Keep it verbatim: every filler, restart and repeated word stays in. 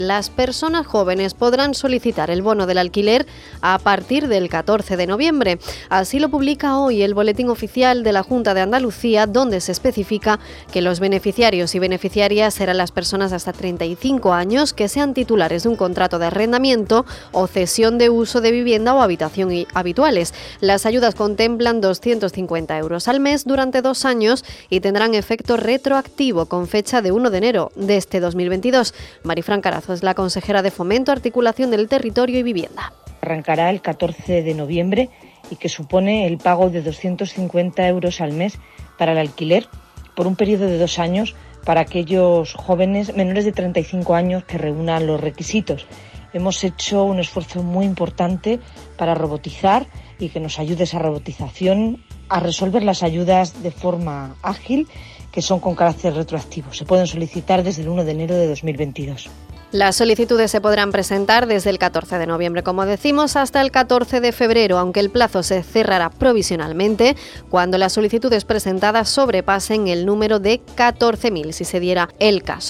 Las personas jóvenes podrán solicitar el bono del alquiler a partir del catorce de noviembre. Así lo publica hoy el Boletín Oficial de la Junta de Andalucía, donde se especifica que los beneficiarios y beneficiarias serán las personas de hasta treinta y cinco años que sean titulares de un contrato de arrendamiento o cesión de uso de vivienda o habitación habituales. Las ayudas contemplan doscientos cincuenta euros al mes durante dos años y tendrán efecto retroactivo con fecha de uno de enero de este dos mil veintidós. Marifran Carazo es la consejera de Fomento, Articulación del Territorio y Vivienda. Arrancará el catorce de noviembre y que supone el pago de doscientos cincuenta euros al mes para el alquiler por un periodo de dos años para aquellos jóvenes menores de treinta y cinco años que reúnan los requisitos. Hemos hecho un esfuerzo muy importante para robotizar y que nos ayude esa robotización a resolver las ayudas de forma ágil, que son con carácter retroactivo. Se pueden solicitar desde el uno de enero de dos mil veintidós. Las solicitudes se podrán presentar desde el catorce de noviembre, como decimos, hasta el catorce de febrero, aunque el plazo se cerrará provisionalmente cuando las solicitudes presentadas sobrepasen el número de catorce mil, si se diera el caso.